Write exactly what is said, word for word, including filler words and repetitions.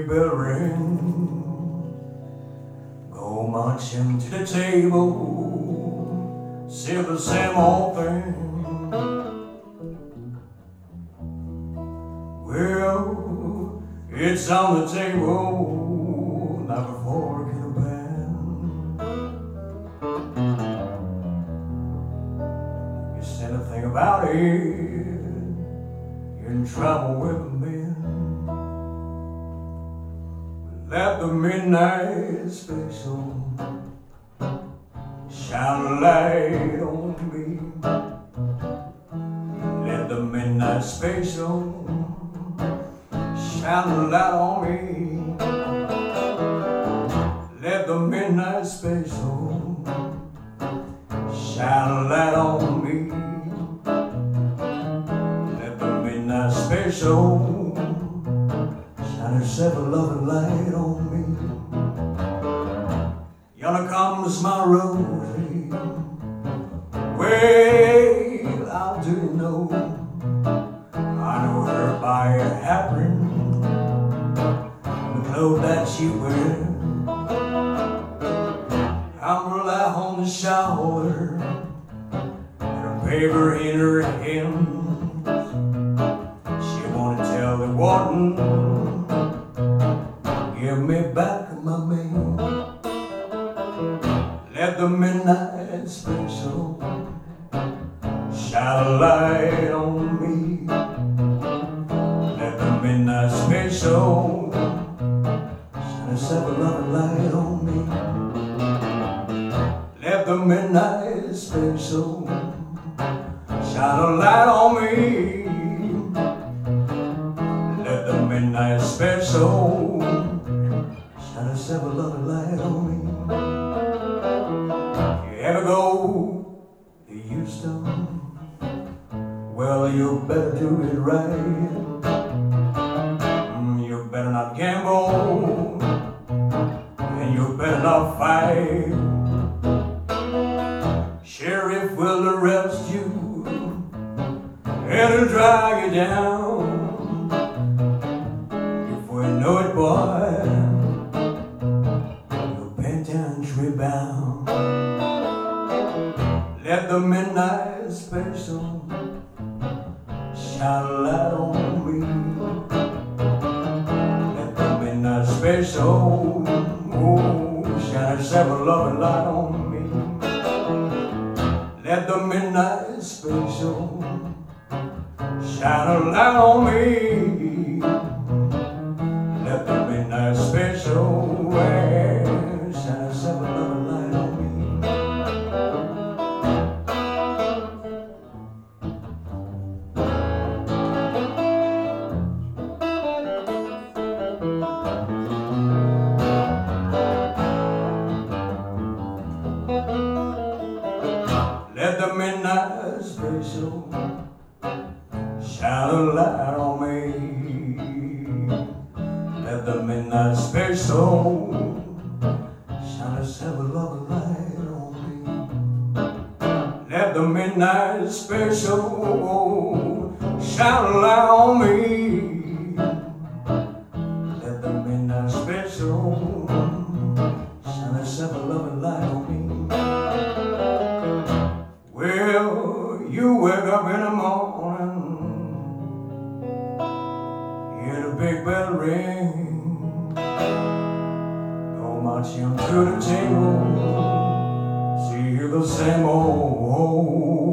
bell ring, go marching to the table, say the same old thing. Well, it's on the table, not before I get a band. You said a thing about it, you're in trouble with the men. Let the midnight special shine a light on me. Let the midnight special shine a light on me. Let the midnight special shine a light on me. Let the midnight special shine herself a loving light on me. Yonder comes my rosy. Well, how do you know? I know her by her hat ring, the clothes that she wears. I'm relying on the shoulder, and her paper in her hand. She wanna tell the warden, give me back my man. Let the midnight special shine a light on me. Let the midnight special shine herself a loving light on me. Let the midnight special shine a light on me. Let the midnight special shine herself a loving light on me. You ever go to Houston? Well, you better do it right. Mm, you better not gamble, and you better not fight. Sheriff will arrest you and he'll drag you down. Before you know it, boy, you're penitentiary bound. Let the midnight special shine a light on me. Let the midnight special, oh, shine herself a loving light on me. Let the midnight special shine a light on me. Let the midnight special, well, shine herself a loving light on me. Let the midnight special shine a light on me. Let the midnight special shine herself a loving light on me. Let the midnight special shine a light on me. Let the midnight special shine herself a loving light on me. Well, you wake up in the morning, hear the big bell ring, go marching to the table, see the same old